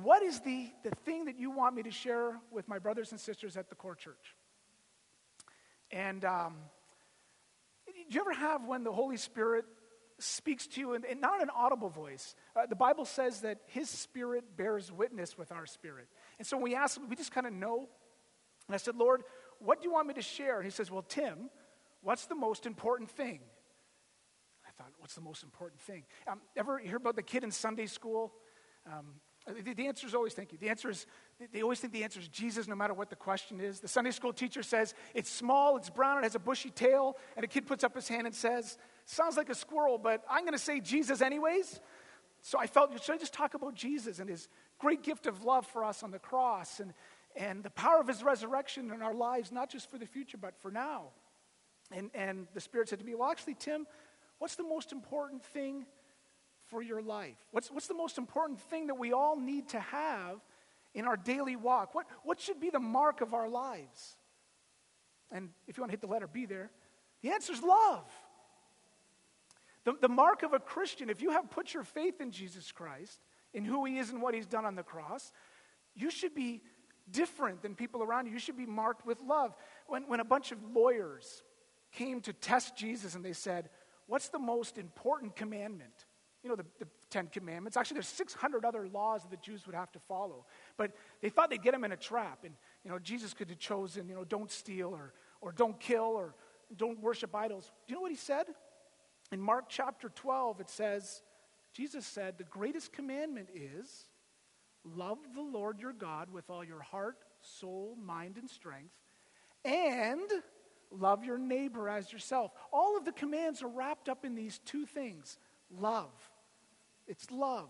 what is the thing that you want me to share with my brothers and sisters at the core church? And do you ever have when the Holy Spirit speaks to you, and not in an audible voice? The Bible says that his Spirit bears witness with our spirit. And so when we ask him, we just kind of know. And I said, Lord, what do you want me to share? And he says, well, Tim, what's the most important thing? I thought, what's the most important thing? Ever hear about the kid in Sunday school? The answer is always, thank you. The answer is, they always think the answer is Jesus no matter what the question is. The Sunday school teacher says, it's small, it's brown, it has a bushy tail, and a kid puts up his hand and says, sounds like a squirrel, but I'm going to say Jesus anyways. So I felt, should I just talk about Jesus and his great gift of love for us on the cross and the power of his resurrection in our lives, not just for the future, but for now. And the Spirit said to me, well, actually, Tim, what's the most important thing for your life? What's the most important thing that we all need to have in our daily walk? What should be the mark of our lives? And if you want to hit the letter B there, the answer is love. The mark of a Christian, if you have put your faith in Jesus Christ, in who he is and what he's done on the cross, you should be different than people around you. You should be marked with love. When a bunch of lawyers came to test Jesus and they said, what's the most important commandment? You know, the 10 Commandments. Actually, there's 600 other laws that the Jews would have to follow. But they thought they'd get him in a trap. And, Jesus could have chosen, don't steal or don't kill or don't worship idols. Do you know what he said? In Mark chapter 12, it says, Jesus said, the greatest commandment is, love the Lord your God with all your heart, soul, mind, and strength, and love your neighbor as yourself. All of the commands are wrapped up in these two things. Love. It's love.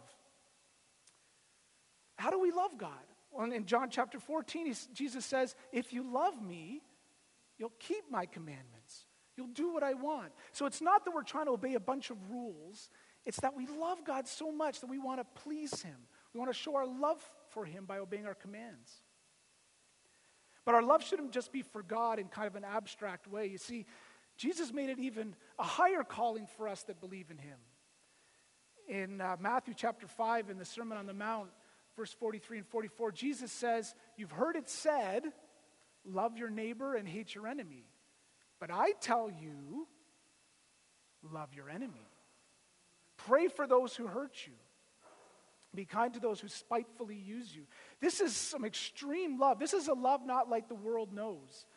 How do we love God? Well, in John chapter 14, Jesus says, if you love me, you'll keep my commandments. You'll do what I want. So it's not that we're trying to obey a bunch of rules. It's that we love God so much that we want to please him. We want to show our love for him by obeying our commands. But our love shouldn't just be for God in kind of an abstract way. You see, Jesus made it even a higher calling for us that believe in him. In Matthew chapter 5, in the Sermon on the Mount, verse 43 and 44, Jesus says, you've heard it said, love your neighbor and hate your enemy. But I tell you, love your enemy. Pray for those who hurt you. Be kind to those who spitefully use you. This is some extreme love. This is a love not like the world knows.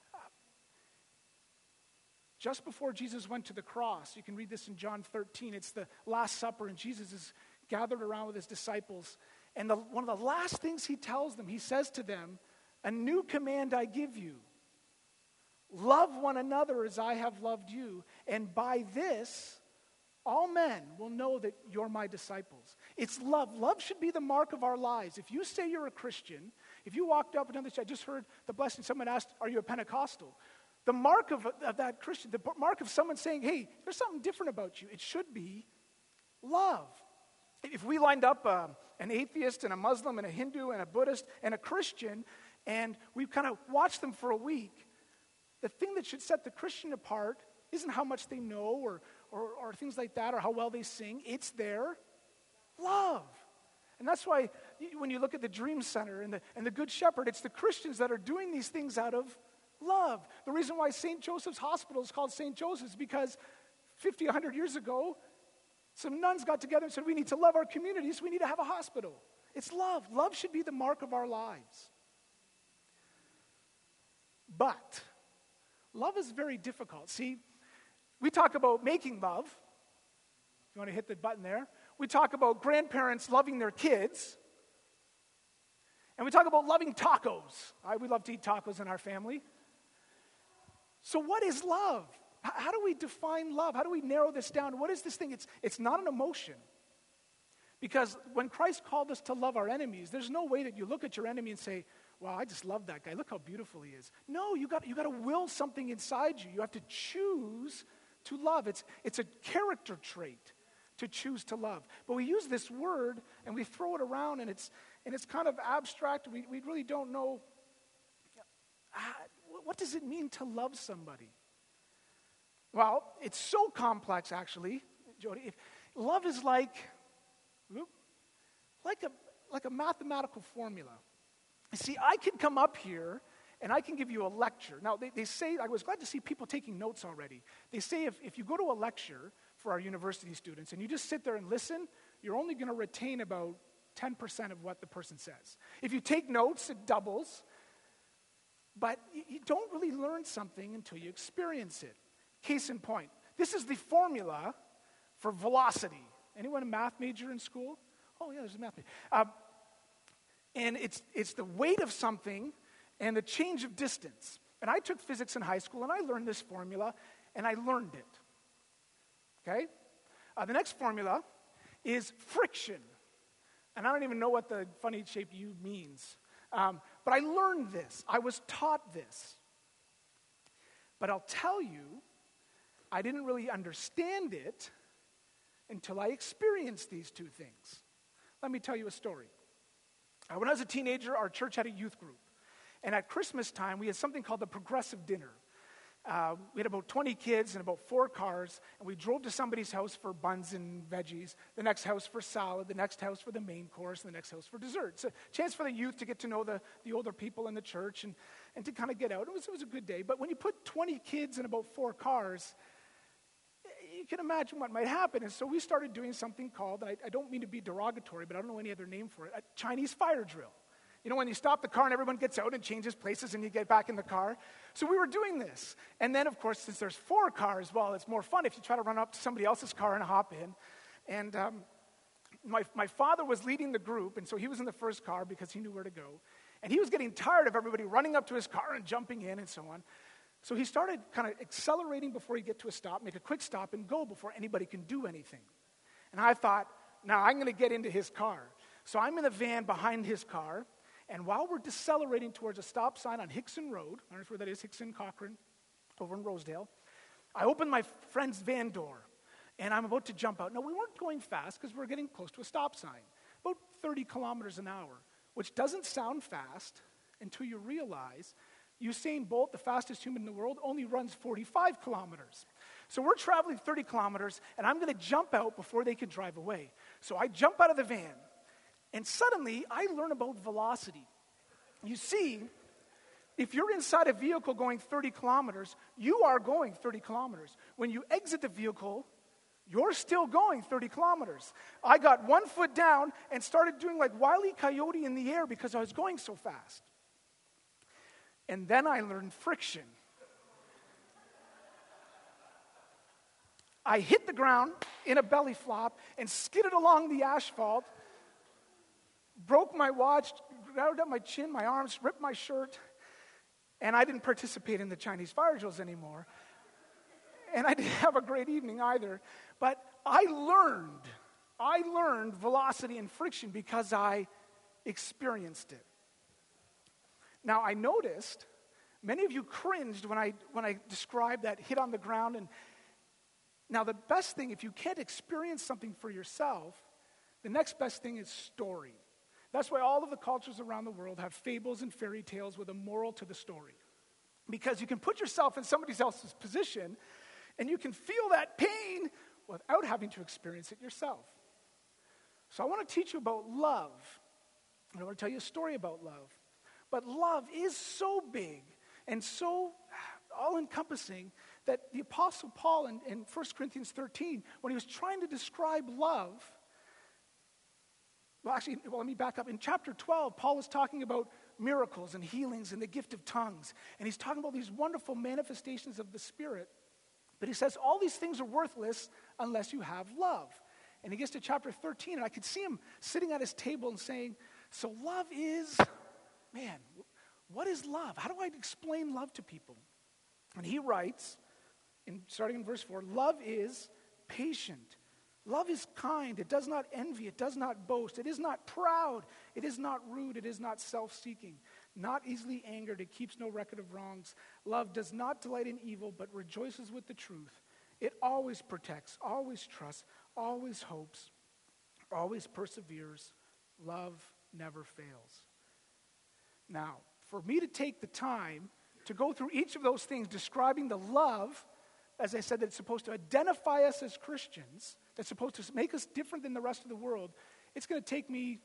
Just before Jesus went to the cross, you can read this in John 13, it's the Last Supper, and Jesus is gathered around with his disciples. And one of the last things he tells them, he says to them, a new command I give you. Love one another as I have loved you, and by this, all men will know that you're my disciples. It's love. Love should be the mark of our lives. If you say you're a Christian, if you walked up and I just heard the blessing, someone asked, are you a Pentecostal? The mark of that Christian, the mark of someone saying, hey, there's something different about you, it should be love. If we lined up an atheist and a Muslim and a Hindu and a Buddhist and a Christian, and we kind of watched them for a week, the thing that should set the Christian apart isn't how much they know or things like that or how well they sing. It's their love. And that's why when you look at the Dream Center and the Good Shepherd, it's the Christians that are doing these things out of love. The reason why St. Joseph's Hospital is called St. Joseph's is because 50, 100 years ago, some nuns got together and said, we need to love our communities, we need to have a hospital. It's love. Love should be the mark of our lives. But love is very difficult. See, we talk about making love. If you want to hit the button there. We talk about grandparents loving their kids. And we talk about loving tacos. We love to eat tacos in our family. So what is love? How do we define love? How do we narrow this down? What is this thing? It's not an emotion. Because when Christ called us to love our enemies, there's no way that you look at your enemy and say, wow, I just love that guy. Look how beautiful he is. No, you got to will something inside you. You have to choose to love. It's a character trait to choose to love. But we use this word and we throw it around and it's kind of abstract. We really don't know what does it mean to love somebody. Well, it's so complex actually, Jody. Love is like like a mathematical formula. You see, I can come up here and I can give you a lecture. Now, they say, I was glad to see people taking notes already. They say if you go to a lecture for our university students and you just sit there and listen, you're only going to retain about 10% of what the person says. If you take notes, it doubles. But you don't really learn something until you experience it. Case in point, this is the formula for velocity. Anyone a math major in school? Oh, yeah, there's a math major. And it's the weight of something and the change of distance. And I took physics in high school, and I learned this formula, and I learned it. Okay? The next formula is friction. And I don't even know what the funny shaped U means. But I learned this. I was taught this. But I'll tell you, I didn't really understand it until I experienced these two things. Let me tell you a story. When I was a teenager, our church had a youth group. And at Christmas time, we had something called the Progressive Dinner. We had about 20 kids and about 4 cars, and we drove to somebody's house for buns and veggies, the next house for salad, the next house for the main course, and the next house for dessert. It's a chance for the youth to get to know the older people in the church and to kind of get out. It was a good day. But when you put 20 kids in about 4 cars, you can imagine what might happen. And so we started doing something called, I don't mean to be derogatory, but I don't know any other name for it, a Chinese fire drill. You know, when you stop the car and everyone gets out and changes places and you get back in the car. So we were doing this. And then, of course, since there's 4 cars, well, it's more fun if you try to run up to somebody else's car and hop in. And my father was leading the group, and so he was in the first car because he knew where to go. And he was getting tired of everybody running up to his car and jumping in and so on. So he started kind of accelerating before he get to a stop, make a quick stop, and go before anybody can do anything. And I thought, now I'm going to get into his car. So I'm in the van behind his car. And while we're decelerating towards a stop sign on Hickson Road, I don't know where that is, Hickson, Cochrane, over in Rosedale, I open my friend's van door, and I'm about to jump out. Now, we weren't going fast because we're getting close to a stop sign, about 30 kilometers an hour, which doesn't sound fast until you realize Usain Bolt, the fastest human in the world, only runs 45 kilometers. So we're traveling 30 kilometers, and I'm going to jump out before they can drive away. So I jump out of the van. And suddenly, I learn about velocity. You see, if you're inside a vehicle going 30 kilometers, you are going 30 kilometers. When you exit the vehicle, you're still going 30 kilometers. I got 1 foot down and started doing like Wile E. Coyote in the air because I was going so fast. And then I learned friction. I hit the ground in a belly flop and skidded along the asphalt, broke my watch, grouted up my chin, my arms, ripped my shirt, and I didn't participate in the Chinese fire drills anymore. And I didn't have a great evening either. But I learned velocity and friction because I experienced it. Now, I noticed many of you cringed when I described that hit on the ground. And now the best thing, if you can't experience something for yourself, the next best thing is story. That's why all of the cultures around the world have fables and fairy tales with a moral to the story. Because you can put yourself in somebody else's position and you can feel that pain without having to experience it yourself. So I want to teach you about love. And I want to tell you a story about love. But love is so big and so all-encompassing that the Apostle Paul in 1 Corinthians 13, when he was trying to describe love, let me back up. In chapter 12, Paul is talking about miracles and healings and the gift of tongues. And he's talking about these wonderful manifestations of the Spirit. But he says all these things are worthless unless you have love. And he gets to chapter 13, and I could see him sitting at his table and saying, so love is, man, what is love? How do I explain love to people? And he writes, starting in verse 4, love is patient. Love is kind. It does not envy. It does not boast. It is not proud. It is not rude. It is not self-seeking. Not easily angered. It keeps no record of wrongs. Love does not delight in evil, but rejoices with the truth. It always protects, always trusts, always hopes, always perseveres. Love never fails. Now, for me to take the time to go through each of those things, describing the love, as I said, that's supposed to identify us as Christians, that's supposed to make us different than the rest of the world, it's going to take me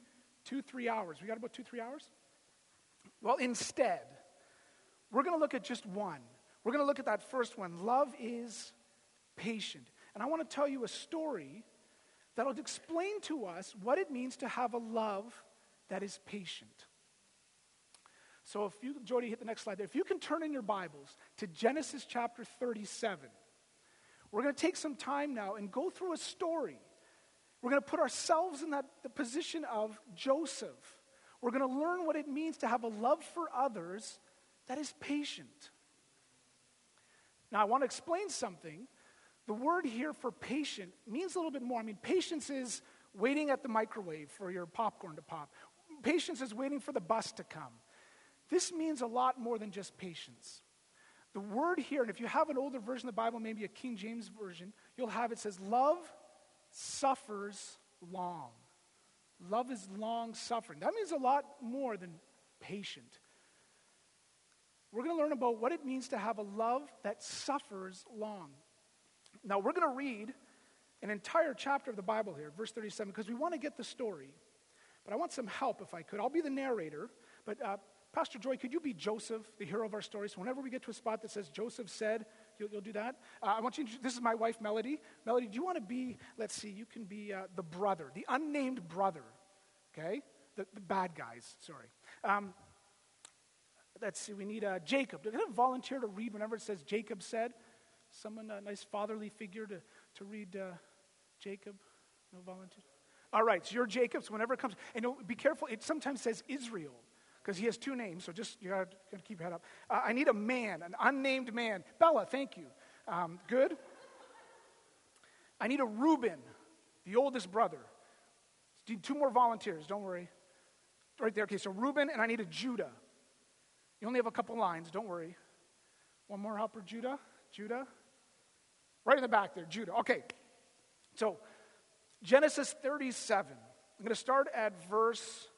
2-3 hours. We got about 2-3 hours? Well, instead, we're going to look at just one. We're going to look at that first one. Love is patient. And I want to tell you a story that'll explain to us what it means to have a love that is patient. So if you, Jody, hit the next slide there. If you can turn in your Bibles to Genesis chapter 37, we're going to take some time now and go through a story. We're going to put ourselves in the position of Joseph. We're going to learn what it means to have a love for others that is patient. Now, I want to explain something. The word here for patient means a little bit more. I mean, patience is waiting at the microwave for your popcorn to pop. Patience is waiting for the bus to come. This means a lot more than just patience. The word here, and if you have an older version of the Bible, maybe a King James version, you'll have it says, love suffers long. Love is long suffering. That means a lot more than patient. We're going to learn about what it means to have a love that suffers long. Now, we're going to read an entire chapter of the Bible here, verse 37, because we want to get the story. But I want some help if I could. I'll be the narrator, but Pastor Joy, could you be Joseph, the hero of our story? So whenever we get to a spot that says Joseph said, you'll do that. I want you to, this is my wife, Melody. Melody, do you want to be, let's see, you can be the brother, the unnamed brother, okay? The bad guys, sorry. Let's see, we need Jacob. Can I volunteer to read whenever it says Jacob said? Someone, a nice fatherly figure to read Jacob? No volunteer? All right, so you're Jacob, so whenever it comes, and be careful, it sometimes says Israel, because he has two names, so just, you got to keep your head up. I need a man, an unnamed man. Bella, thank you. Good. I need a Reuben, the oldest brother. Need 2 more volunteers, don't worry. Right there, okay, so Reuben, and I need a Judah. You only have a couple lines, don't worry. One more helper, Judah. Right in the back there, Judah. Okay, so Genesis 37. I'm going to start at verse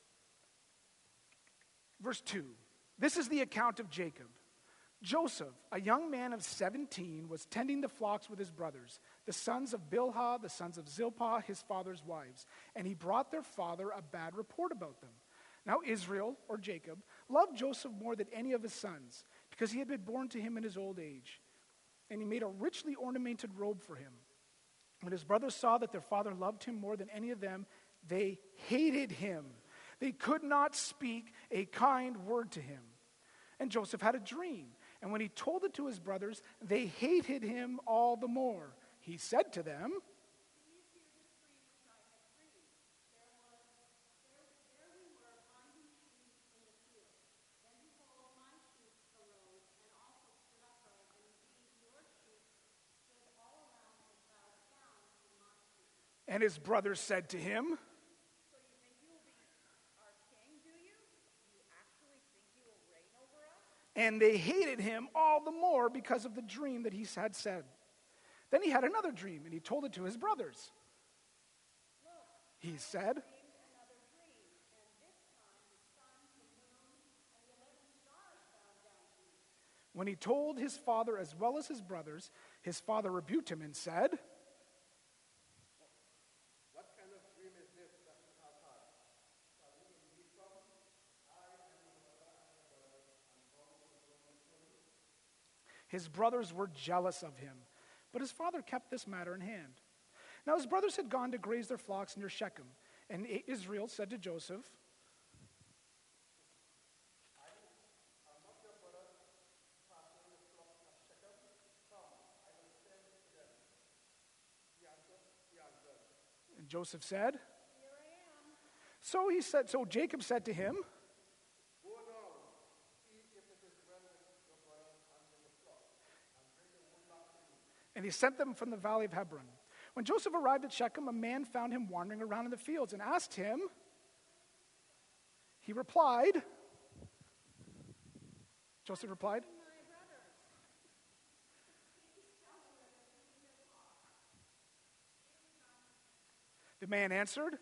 2. This is the account of Jacob. Joseph, a young man of 17, was tending the flocks with his brothers, the sons of Bilhah, the sons of Zilpah, his father's wives, and he brought their father a bad report about them. Now Israel, or Jacob, loved Joseph more than any of his sons, because he had been born to him in his old age. And he made a richly ornamented robe for him. When his brothers saw that their father loved him more than any of them, they hated him. They could not speak a kind word to him. And Joseph had a dream. And when he told it to his brothers, they hated him all the more. He said to them, and his brothers said to him, so you think you will be our king, do you? You actually think you will reign over us? and they hated him all the more because of the dream that he had said. Then he had another dream, and he told it to his brothers. Look, he said, dreamed another dream, and this time the sun, the moon, and the 11 stars bowed down to me. when he told his father as well as his brothers, his father rebuked him and said, his brothers were jealous of him, but his father kept this matter in hand. Now his brothers had gone to graze their flocks near Shechem, and Israel said to Joseph, and Joseph said, Here I am. So Jacob said to him, and he sent them from the valley of Hebron. When Joseph arrived at Shechem, a man found him wandering around in the fields and asked him. He replied, Joseph replied, My brothers. the man answered.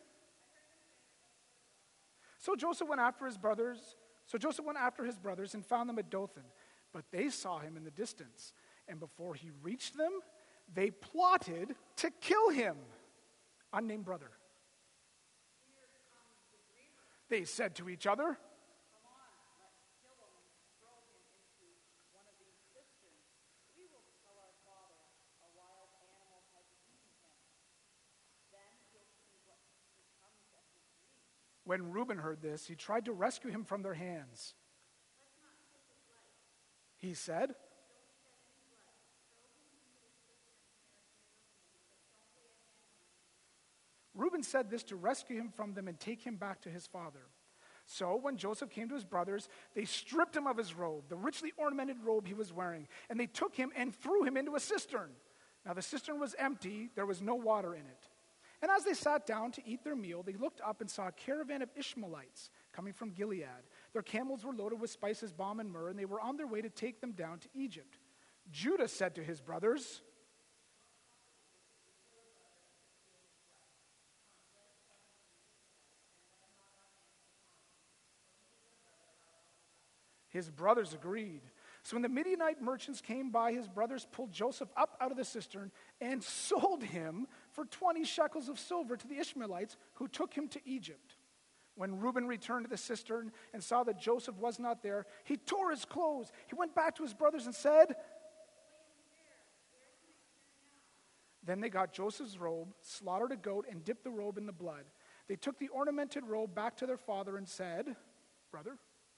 So Joseph went after his brothers and found them at Dothan, but they saw him in the distance. And before he reached them, they plotted to kill him. Unnamed brother. Here comes the dream they said to each other. Come on, let's kill him and throw him into one of these cisterns. We will tell our father a wild animal has eaten him. Then he'll see what becomes of his grief. When Reuben heard this, he tried to rescue him from their hands. Let's not take his life. He said, Don't shed any blood. Throw him into the cistern carefully, but don't lay a hand on him. Reuben said this to rescue him from them and take him back to his father. So when Joseph came to his brothers, they stripped him of his robe, the richly ornamented robe he was wearing, and they took him and threw him into a cistern. Now the cistern was empty, there was no water in it. And as they sat down to eat their meal, they looked up and saw a caravan of Ishmaelites coming from Gilead. Their camels were loaded with spices, balm, and myrrh, and they were on their way to take them down to Egypt. Judah said to his brothers, his brothers agreed. So when the Midianite merchants came by, his brothers pulled Joseph up out of the cistern and sold him for 20 shekels of silver to the Ishmaelites, who took him to Egypt. When Reuben returned to the cistern and saw that Joseph was not there, he tore his clothes. He went back to his brothers and said, Then they got Joseph's robe, slaughtered a goat, and dipped the robe in the blood. They took the ornamented robe back to their father and said, Brother,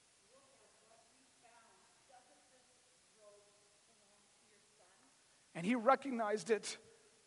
and he recognized it.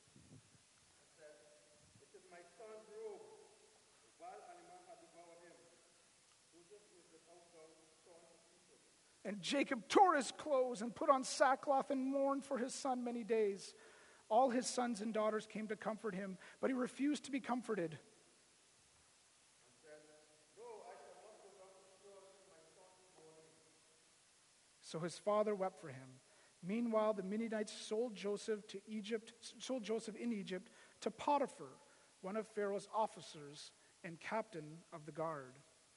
It is my son's robe. A wild animal had devoured him. Joseph is the outcast son of Egypt. And Jacob tore his clothes and put on sackcloth and mourned for his son many days. All his sons and daughters came to comfort him, but he refused to be comforted. And said, No, I shall not go down to Sheol till my son is mourning. So his father wept for him. Meanwhile, the Midianites sold Joseph in Egypt to Potiphar, one of Pharaoh's officers and captain of the guard.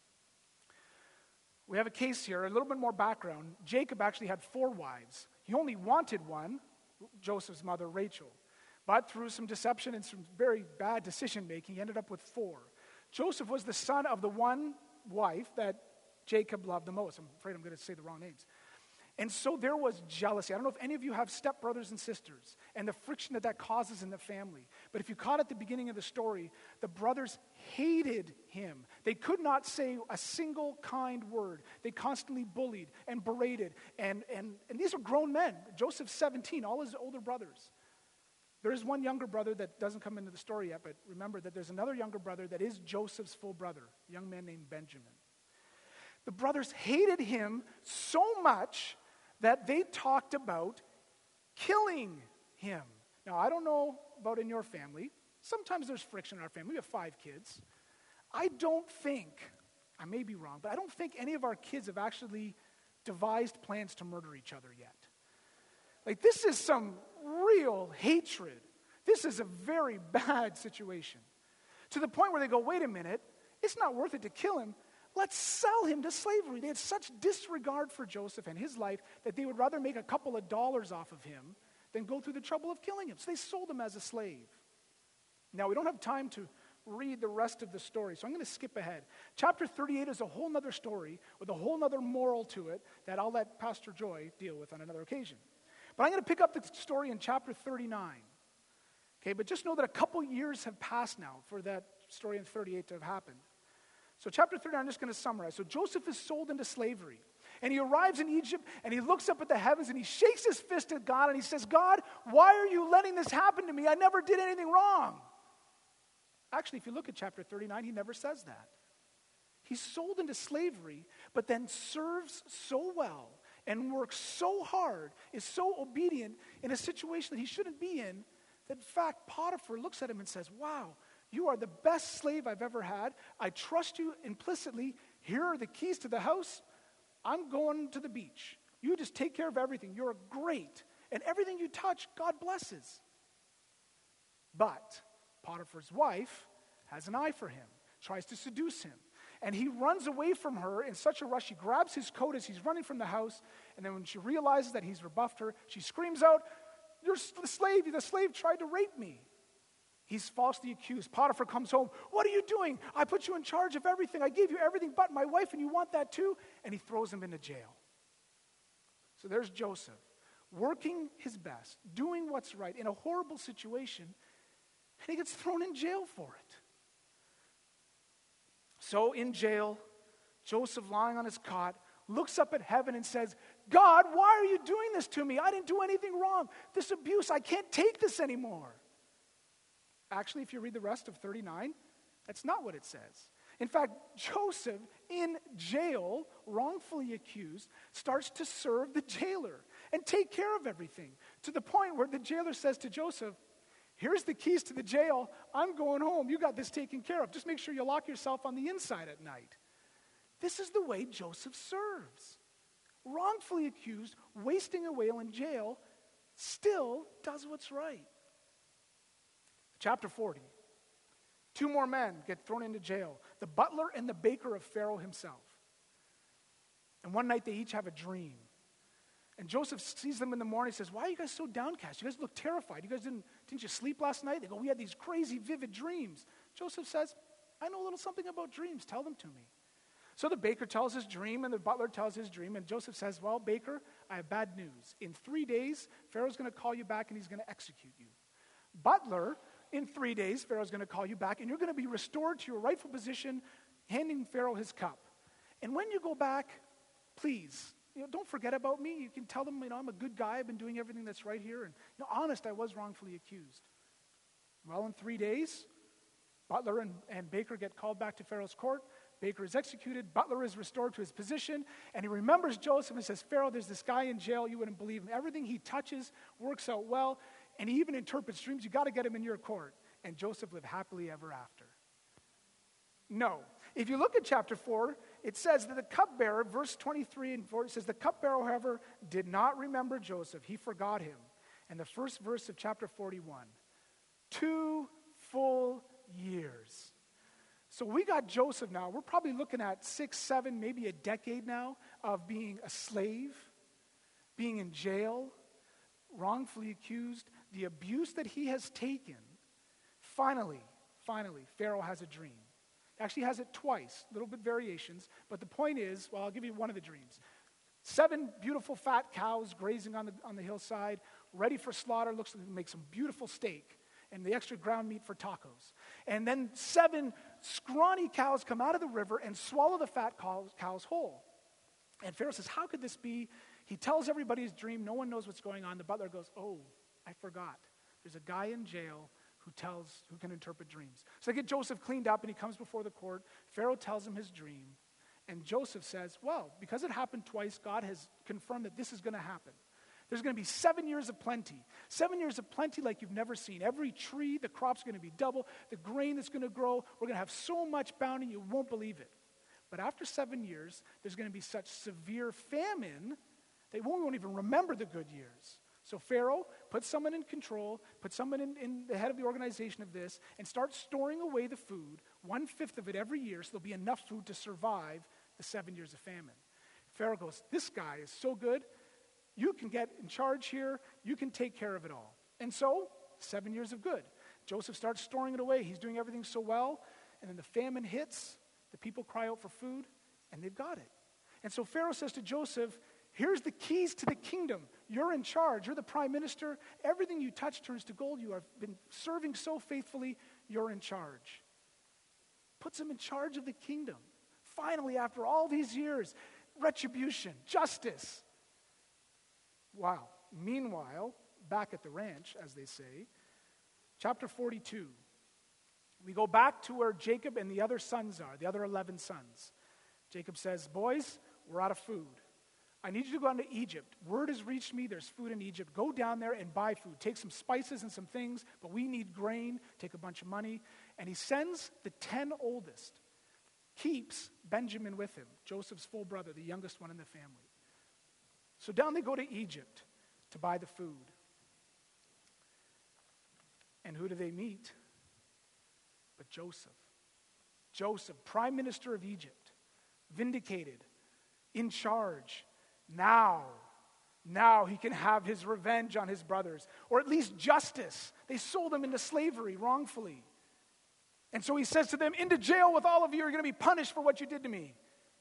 We have a case here, a little bit more background. Jacob actually had 4 wives. He only wanted one, Joseph's mother, Rachel. But through some deception and some very bad decision-making, he ended up with 4. Joseph was the son of the one wife that Jacob loved the most. I'm afraid I'm going to say the wrong names. And so there was jealousy. I don't know if any of you have stepbrothers and sisters and the friction that causes in the family. But if you caught at the beginning of the story, the brothers hated him. They could not say a single kind word. They constantly bullied and berated. And these are grown men. Joseph's 17, all his older brothers. There is one younger brother that doesn't come into the story yet, but remember that there's another younger brother that is Joseph's full brother, a young man named Benjamin. The brothers hated him so much that they talked about killing him. Now, I don't know about in your family. Sometimes there's friction in our family. We have 5 kids. I don't think, I may be wrong, but I don't think any of our kids have actually devised plans to murder each other yet. Like, this is some real hatred. This is a very bad situation. To the point where they go, wait a minute, it's not worth it to kill him. Let's sell him to slavery. They had such disregard for Joseph and his life that they would rather make a couple of dollars off of him than go through the trouble of killing him. So they sold him as a slave. Now, we don't have time to read the rest of the story, so I'm going to skip ahead. Chapter 38 is a whole other story with a whole other moral to it that I'll let Pastor Joy deal with on another occasion. But I'm going to pick up the story in chapter 39. Okay, but just know that a couple years have passed now for that story in 38 to have happened. So chapter 39, I'm just going to summarize. So Joseph is sold into slavery. And he arrives in Egypt, and he looks up at the heavens, and he shakes his fist at God, and he says, God, why are you letting this happen to me? I never did anything wrong. Actually, if you look at chapter 39, he never says that. He's sold into slavery, but then serves so well and works so hard, is so obedient in a situation that he shouldn't be in, that in fact, Potiphar looks at him and says, wow, you are the best slave I've ever had. I trust you implicitly. Here are the keys to the house. I'm going to the beach. You just take care of everything. You're great. And everything you touch, God blesses. But Potiphar's wife has an eye for him, tries to seduce him. And he runs away from her in such a rush. She grabs his coat as he's running from the house. And then when she realizes that he's rebuffed her, she screams out, "You're the slave tried to rape me." He's falsely accused. Potiphar comes home. What are you doing? I put you in charge of everything. I gave you everything but my wife, and you want that too? And he throws him into jail. So there's Joseph, working his best, doing what's right in a horrible situation, and he gets thrown in jail for it. So in jail, Joseph, lying on his cot, looks up at heaven and says, God, why are you doing this to me? I didn't do anything wrong. This abuse, I can't take this anymore. Actually, if you read the rest of 39, that's not what it says. In fact, Joseph, in jail, wrongfully accused, starts to serve the jailer and take care of everything, to the point where the jailer says to Joseph, here's the keys to the jail. I'm going home. You got this taken care of. Just make sure you lock yourself on the inside at night. This is the way Joseph serves. Wrongfully accused, wasting away in jail, still does what's right. Chapter 40. 2 more men get thrown into jail, the butler and the baker of Pharaoh himself. And one night they each have a dream. And Joseph sees them in the morning and says, why are you guys so downcast? You guys look terrified. You guys didn't you sleep last night? They go, we had these crazy, vivid dreams. Joseph says, I know a little something about dreams. Tell them to me. So the baker tells his dream and the butler tells his dream. And Joseph says, well, baker, I have bad news. In 3 days, Pharaoh's going to call you back and he's going to execute you. Butler, in 3 days, Pharaoh's going to call you back and you're going to be restored to your rightful position, handing Pharaoh his cup. And when you go back, please, don't forget about me. You can tell them, I'm a good guy. I've been doing everything that's right here. And honest, I was wrongfully accused. Well, in 3 days, butler and baker get called back to Pharaoh's court. Baker is executed. Butler is restored to his position. And he remembers Joseph and says, Pharaoh, there's this guy in jail. You wouldn't believe him. Everything he touches works out well. And he even interprets dreams. You got to get him in your court. And Joseph lived happily ever after. No. If you look at chapter 4, it says that the cupbearer, verse 23 and 4, it says, the cupbearer, however, did not remember Joseph. He forgot him. And the first verse of chapter 41, 2 full years. So we got Joseph now. We're probably looking at 6, 7, maybe a decade now of being a slave, being in jail, wrongfully accused. The abuse that he has taken, finally, Pharaoh has a dream. Actually has it twice, a little bit variations, but the point is, well, I'll give you one of the dreams. 7 beautiful fat cows grazing on the hillside, ready for slaughter, looks like they make some beautiful steak and the extra ground meat for tacos. And then 7 scrawny cows come out of the river and swallow the fat cows whole. And Pharaoh says, how could this be? He tells everybody his dream. No one knows what's going on. The butler goes, oh, I forgot. There's a guy in jail who can interpret dreams. So they get Joseph cleaned up and he comes before the court. Pharaoh tells him his dream. And Joseph says, well, because it happened twice, God has confirmed that this is going to happen. There's going to be 7 years of plenty. 7 years of plenty like you've never seen. Every tree, the crop's going to be double. The grain that's going to grow, we're going to have so much bounty you won't believe it. But after 7 years, there's going to be such severe famine they won't even remember the good years. So Pharaoh, put someone in control, put someone in the head of the organization of this, and start storing away the food, 1/5 of it every year, so there'll be enough food to survive the 7 years of famine. Pharaoh goes, this guy is so good, you can get in charge here, you can take care of it all. And so, 7 years of good. Joseph starts storing it away. He's doing everything so well, and then the famine hits, the people cry out for food, and they've got it. And so Pharaoh says to Joseph, here's the keys to the kingdom. You're in charge. You're the prime minister. Everything you touch turns to gold. You have been serving so faithfully. You're in charge. Puts him in charge of the kingdom. Finally, after all these years, retribution, justice. Wow. Meanwhile, back at the ranch, as they say, chapter 42, we go back to where Jacob and the other sons are, the other 11 sons. Jacob says, boys, we're out of food. I need you to go down to Egypt. Word has reached me, there's food in Egypt. Go down there and buy food. Take some spices and some things, but we need grain. Take a bunch of money. And he sends the 10 oldest, keeps Benjamin with him, Joseph's full brother, the youngest one in the family. So down they go to Egypt to buy the food. And who do they meet? But Joseph. Joseph, prime minister of Egypt, vindicated, in charge. Now, Now he can have his revenge on his brothers, or at least justice. They sold him into slavery wrongfully. And so he says to them, into jail with all of you, are going to be punished for what you did to me.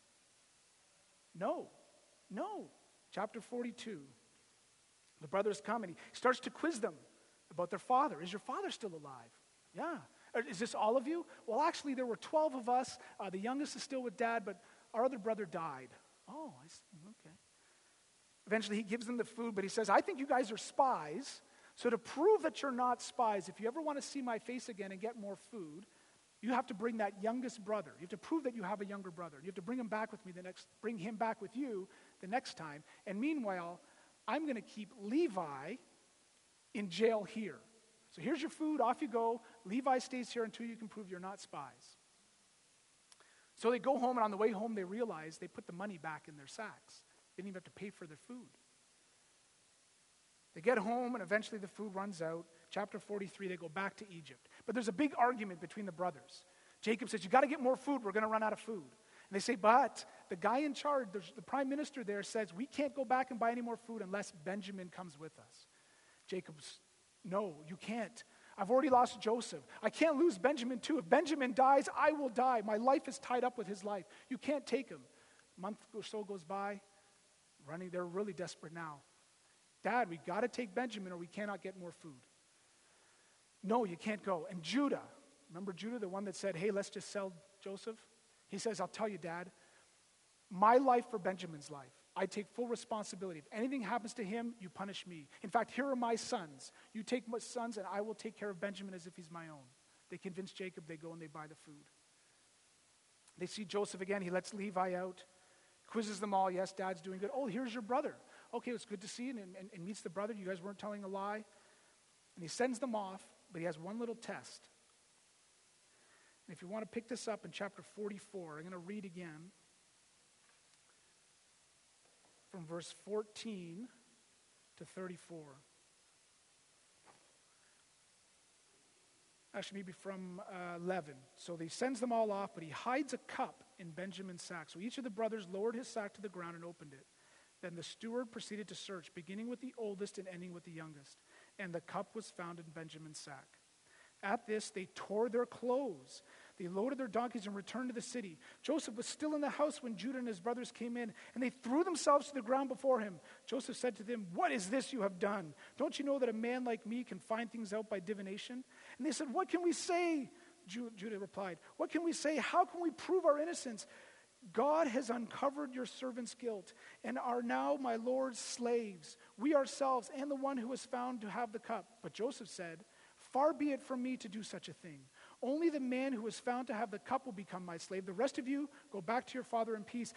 No. Chapter 42. The brothers come and he starts to quiz them about their father. Is your father still alive? Yeah. Is this all of you? Well, actually, there were 12 of us. The youngest is still with Dad, but our other brother died. Oh, I see. Okay. Eventually, he gives them the food, but he says, I think you guys are spies. So to prove that you're not spies, if you ever want to see my face again and get more food, you have to bring that youngest brother. You have to prove that you have a younger brother. You have to bring him back with me bring him back with you the next time. And meanwhile, I'm going to keep Levi in jail here. So here's your food, off you go. Levi stays here until you can prove you're not spies. So they go home, and on the way home, they realize they put the money back in their sacks. They didn't even have to pay for their food. They get home, and eventually the food runs out. Chapter 43, they go back to Egypt. But there's a big argument between the brothers. Jacob says, you got to get more food. We're going to run out of food. And they say, but the guy in charge, the prime minister there says, we can't go back and buy any more food unless Benjamin comes with us. Jacob's, no, you can't. I've already lost Joseph. I can't lose Benjamin too. If Benjamin dies, I will die. My life is tied up with his life. You can't take him. A month or so goes by. They're really desperate now. Dad, we got to take Benjamin or we cannot get more food. No, you can't go. And Judah, remember Judah, the one that said, hey, let's just sell Joseph? He says, I'll tell you, Dad, my life for Benjamin's life. I take full responsibility. If anything happens to him, you punish me. In fact, here are my sons. You take my sons and I will take care of Benjamin as if he's my own. They convince Jacob, they go and they buy the food. They see Joseph again. He lets Levi out, quizzes them all. Yes, Dad's doing good. Oh, here's your brother. Okay, it's good to see you. And meets the brother. You guys weren't telling a lie. And he sends them off, but he has one little test. And if you want to pick this up in chapter 44, I'm going to read again from verse 14 to 34. Actually, maybe from 11. So he sends them all off, but he hides a cup in Benjamin's sack. So each of the brothers lowered his sack to the ground and opened it. Then the steward proceeded to search, beginning with the oldest and ending with the youngest. And the cup was found in Benjamin's sack. At this, they tore their clothes. They loaded their donkeys and returned to the city. Joseph was still in the house when Judah and his brothers came in, and they threw themselves to the ground before him. Joseph said to them, what is this you have done? Don't you know that a man like me can find things out by divination? And they said, what can we say? Judah replied, what can we say? How can we prove our innocence? God has uncovered your servant's guilt and are now my Lord's slaves, we ourselves and the one who was found to have the cup. But Joseph said, far be it from me to do such a thing. Only the man who was found to have the cup will become my slave. The rest of you go back to your father in peace.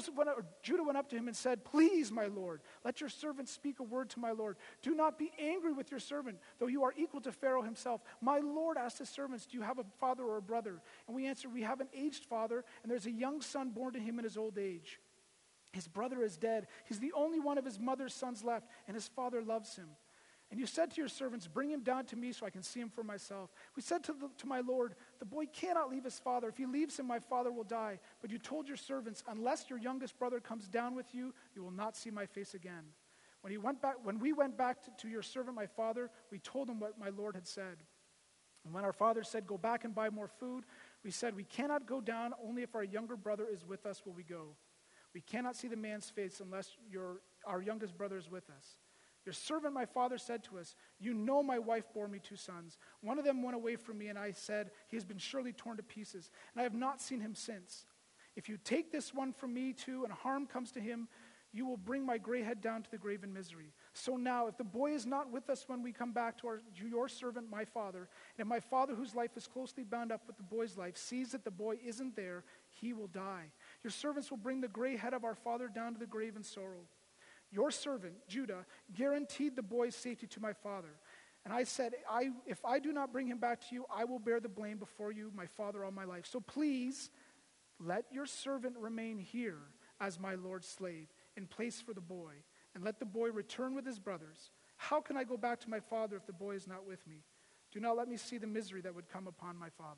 Judah went up to him and said, please, my Lord, let your servant speak a word to my Lord. Do not be angry with your servant, though you are equal to Pharaoh himself. My Lord asked his servants, do you have a father or a brother? And we answered, we have an aged father, and there's a young son born to him in his old age. His brother is dead. He's the only one of his mother's sons left, and his father loves him. And you said to your servants, bring him down to me so I can see him for myself. We said to my Lord, the boy cannot leave his father. If he leaves him, my father will die. But you told your servants, unless your youngest brother comes down with you, you will not see my face again. When we went back to your servant, my father, we told him what my Lord had said. And when our father said, go back and buy more food, we said, we cannot go down. Only if our younger brother is with us will we go. We cannot see the man's face unless our youngest brother is with us. Your servant, my father, said to us, you know my wife bore me 2 sons. One of them went away from me, and I said, he has been surely torn to pieces, and I have not seen him since. If you take this one from me too, and harm comes to him, you will bring my gray head down to the grave in misery. So now, if the boy is not with us when we come back to your servant, my father, and if my father, whose life is closely bound up with the boy's life, sees that the boy isn't there, he will die. Your servants will bring the gray head of our father down to the grave in sorrow. Your servant, Judah, guaranteed the boy's safety to my father. And I said, if I do not bring him back to you, I will bear the blame before you, my father, all my life. So please, let your servant remain here as my Lord's slave, in place for the boy, and let the boy return with his brothers. How can I go back to my father if the boy is not with me? Do not let me see the misery that would come upon my father.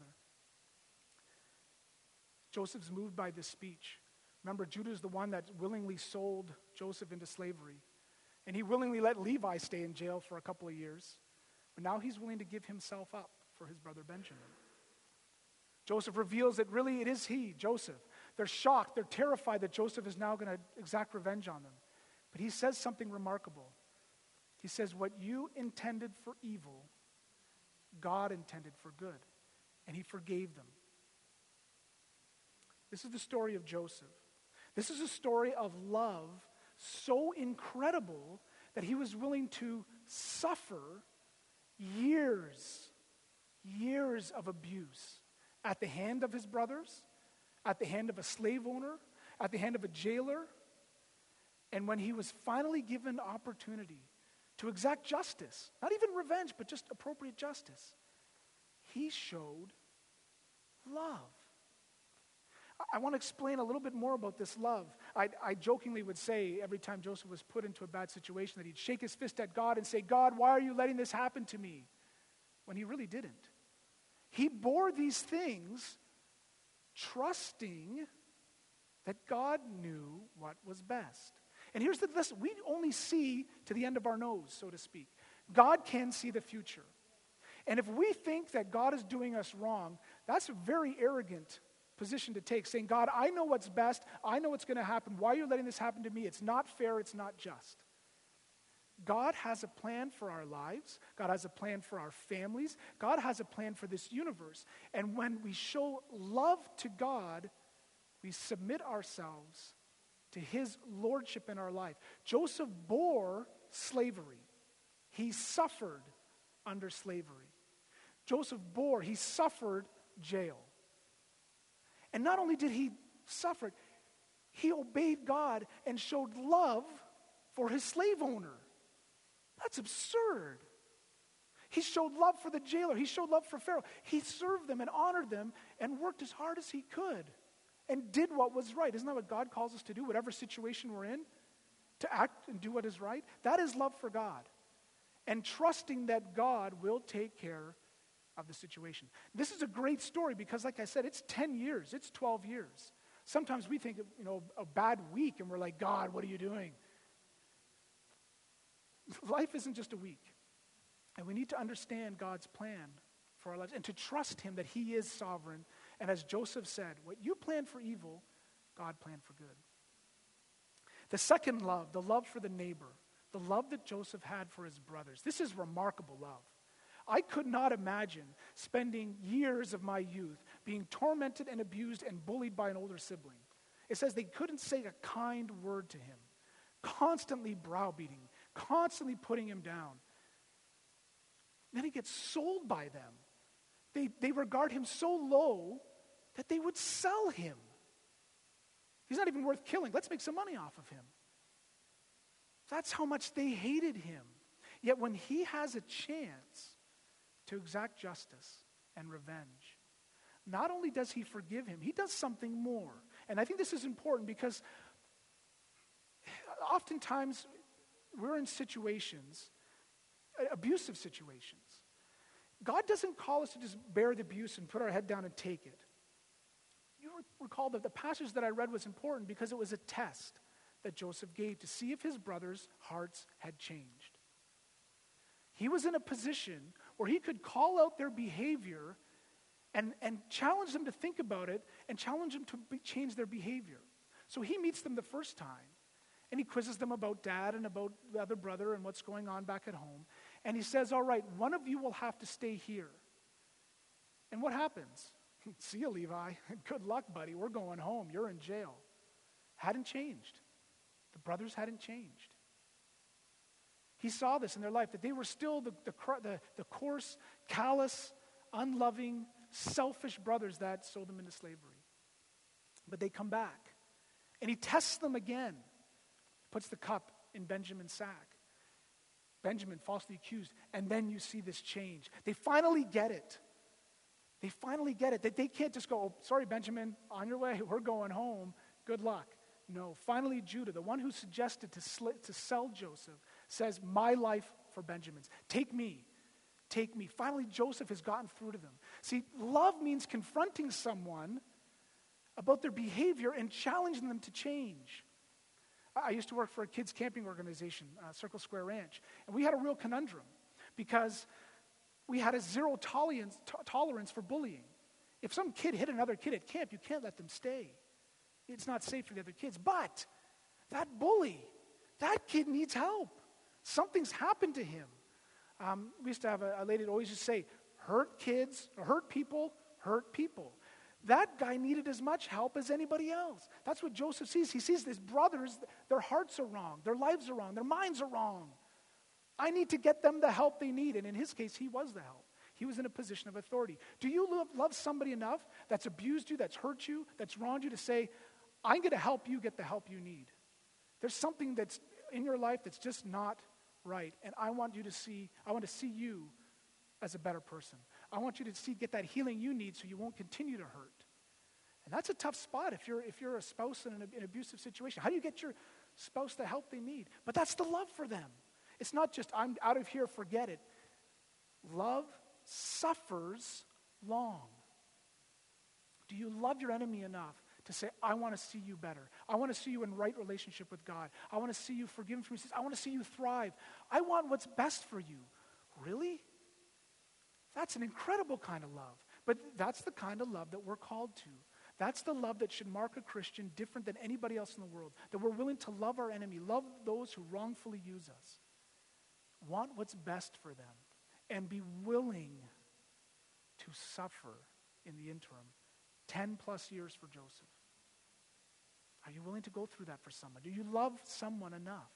Joseph's moved by this speech. Remember, Judah is the one that willingly sold Joseph into slavery. And he willingly let Levi stay in jail for a couple of years. But now he's willing to give himself up for his brother Benjamin. Joseph reveals that really it is he, Joseph. They're shocked. They're terrified that Joseph is now going to exact revenge on them. But he says something remarkable. He says, what you intended for evil, God intended for good. And he forgave them. This is the story of Joseph. This is a story of love so incredible that he was willing to suffer years of abuse at the hand of his brothers, at the hand of a slave owner, at the hand of a jailer. And when he was finally given opportunity to exact justice, not even revenge, but just appropriate justice, he showed love. I want to explain a little bit more about this love. I jokingly would say every time Joseph was put into a bad situation that he'd shake his fist at God and say, God, why are you letting this happen to me? When he really didn't. He bore these things trusting that God knew what was best. And here's the lesson. We only see to the end of our nose, so to speak. God can see the future. And if we think that God is doing us wrong, that's a very arrogant position to take, saying, God, I know what's best. I know what's going to happen. Why are you letting this happen to me? It's not fair. It's not just. God has a plan for our lives. God has a plan for our families. God has a plan for this universe. And when we show love to God, we submit ourselves to his lordship in our life. Joseph bore slavery. He suffered under slavery. He suffered jail. And not only did he suffer, he obeyed God and showed love for his slave owner. That's absurd. He showed love for the jailer. He showed love for Pharaoh. He served them and honored them and worked as hard as he could and did what was right. Isn't that what God calls us to do, whatever situation we're in? To act and do what is right? That is love for God. And trusting that God will take care of the situation. This is a great story because, like I said, it's 10 years. It's 12 years. Sometimes we think, a bad week and we're like, God, what are you doing? Life isn't just a week. And we need to understand God's plan for our lives and to trust him that he is sovereign. And as Joseph said, what you planned for evil, God planned for good. The second love, the love for the neighbor, the love that Joseph had for his brothers. This is remarkable love. I could not imagine spending years of my youth being tormented and abused and bullied by an older sibling. It says they couldn't say a kind word to him, constantly browbeating, constantly putting him down. Then he gets sold by them. They regard him so low that they would sell him. He's not even worth killing. Let's make some money off of him. That's how much they hated him. Yet when he has a chance to exact justice and revenge, not only does he forgive him, he does something more. And I think this is important because oftentimes we're in situations, abusive situations. God doesn't call us to just bear the abuse and put our head down and take it. You recall that the passage that I read was important because it was a test that Joseph gave to see if his brothers' hearts had changed. He was in a position where he could call out their behavior and challenge them to think about it and challenge them to change their behavior. So he meets them the first time and he quizzes them about dad and about the other brother and what's going on back at home. And he says, all right, one of you will have to stay here. And what happens? See you, Levi. Good luck, buddy. We're going home. You're in jail. Hadn't changed. The brothers hadn't changed. He saw this in their life, that they were still the coarse, callous, unloving, selfish brothers that sold them into slavery. But they come back. And he tests them again. Puts the cup in Benjamin's sack. Benjamin falsely accused. And then you see this change. They finally get it. They finally get it. That they can't just go, oh, sorry, Benjamin, on your way. We're going home. Good luck. No. Finally, Judah, the one who suggested to sell Joseph, says, my life for Benjamin's. Take me. Take me. Finally, Joseph has gotten through to them. See, love means confronting someone about their behavior and challenging them to change. I used to work for a kids camping organization, Circle Square Ranch, and we had a real conundrum because we had a zero tolerance for bullying. If some kid hit another kid at camp, you can't let them stay. It's not safe for the other kids. But that bully, that kid needs help. Something's happened to him. We used to have a lady that always used to say, hurt kids, or hurt people, hurt people. That guy needed as much help as anybody else. That's what Joseph sees. He sees his brothers, their hearts are wrong, their lives are wrong, their minds are wrong. I need to get them the help they need. And in his case, he was the help. He was in a position of authority. Do you love somebody enough that's abused you, that's hurt you, that's wronged you to say, I'm going to help you get the help you need? There's something that's in your life that's just not right. And I want to see you as a better person. I want you to get that healing you need so you won't continue to hurt. And that's a tough spot if you're a spouse in an abusive situation. How do you get your spouse the help they need? But that's the love for them. It's not just, I'm out of here, forget it. Love suffers long. Do you love your enemy enough to say, I want to see you better. I want to see you in right relationship with God. I want to see you forgiven from your sins. I want to see you thrive. I want what's best for you. Really? That's an incredible kind of love. But that's the kind of love that we're called to. That's the love that should mark a Christian different than anybody else in the world. That we're willing to love our enemy, love those who wrongfully use us. Want what's best for them. And be willing to suffer in the interim. 10 plus years for Joseph. Are you willing to go through that for someone? Do you love someone enough?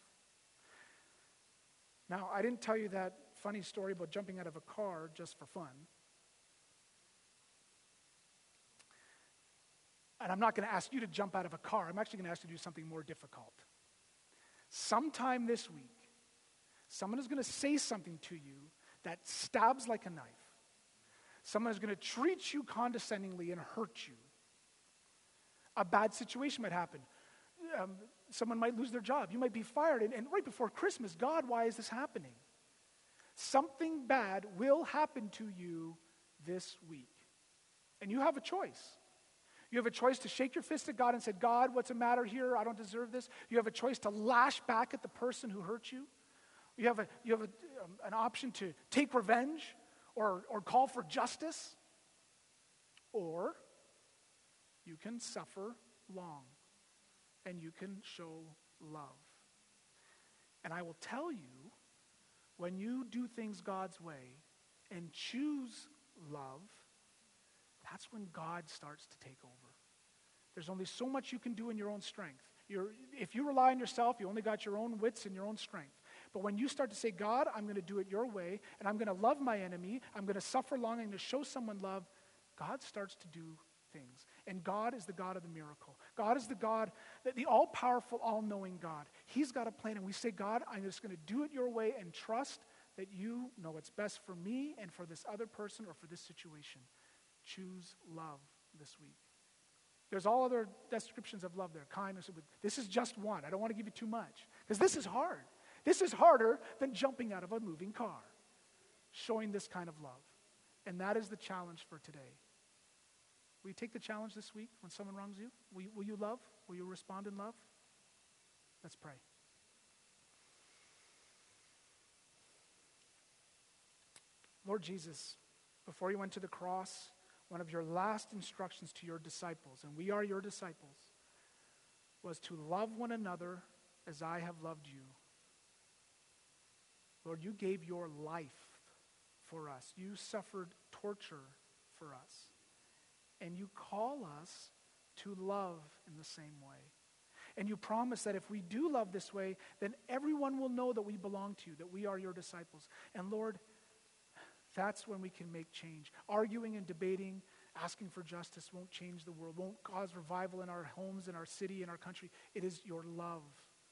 Now, I didn't tell you that funny story about jumping out of a car just for fun. And I'm not going to ask you to jump out of a car. I'm actually going to ask you to do something more difficult. Sometime this week, someone is going to say something to you that stabs like a knife. Someone is going to treat you condescendingly and hurt you. A bad situation might happen. Someone might lose their job. You might be fired. And right before Christmas, God, why is this happening? Something bad will happen to you this week. And you have a choice. You have a choice to shake your fist at God and say, God, what's the matter here? I don't deserve this. You have a choice to lash back at the person who hurt you. You have an option to take revenge or call for justice. Or you can suffer long and you can show love. And I will tell you, when you do things God's way and choose love, that's when God starts to take over. There's only so much you can do in your own strength. If you rely on yourself, you only got your own wits and your own strength. But when you start to say, God, I'm going to do it your way, and I'm going to love my enemy, I'm going to suffer long, I'm going to show someone love, God starts to do things. And God is the God of the miracle. God is the God, the all-powerful, all-knowing God. He's got a plan, and we say, God, I'm just going to do it your way and trust that you know what's best for me and for this other person or for this situation. Choose love this week. There's all other descriptions of love there. Kindness. This is just one. I don't want to give you too much. Because this is hard. This is harder than jumping out of a moving car. Showing this kind of love. And that is the challenge for today. Will you take the challenge this week when someone wrongs you? Will you love? Will you respond in love? Let's pray. Lord Jesus, before you went to the cross, one of your last instructions to your disciples, and we are your disciples, was to love one another as I have loved you. Lord, you gave your life for us. You suffered torture for us. And you call us to love in the same way. And you promise that if we do love this way, then everyone will know that we belong to you, that we are your disciples. And Lord, that's when we can make change. Arguing and debating, asking for justice won't change the world, won't cause revival in our homes, in our city, in our country. It is your love.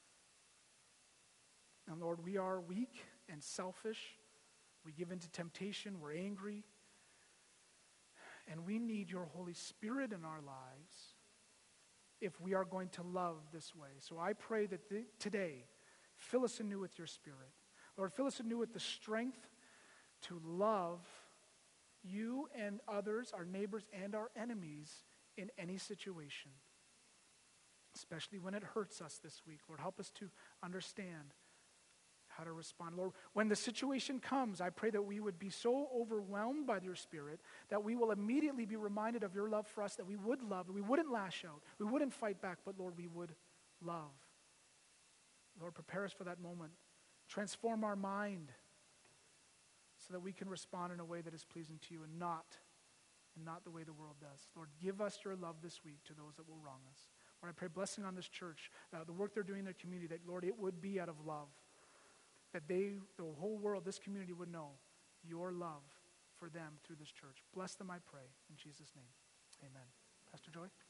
And Lord, we are weak and selfish. We give into temptation. We're angry. And we need your Holy Spirit in our lives if we are going to love this way. So I pray that today, fill us anew with your Spirit. Lord, fill us anew with the strength to love you and others, our neighbors and our enemies in any situation. especially when it hurts us this week. Lord, help us to understand how to respond. Lord, when the situation comes, I pray that we would be so overwhelmed by your Spirit that we will immediately be reminded of your love for us, that we would love, that we wouldn't lash out, we wouldn't fight back, but Lord, we would love. Lord, prepare us for that moment. Transform our mind so that we can respond in a way that is pleasing to you and not the way the world does. Lord, give us your love this week to those that will wrong us. Lord, I pray blessing on this church, the work they're doing in their community, that, Lord, it would be out of love. That the whole world, this community would know your love for them through this church. Bless them, I pray. In Jesus' name, amen. Pastor Joy?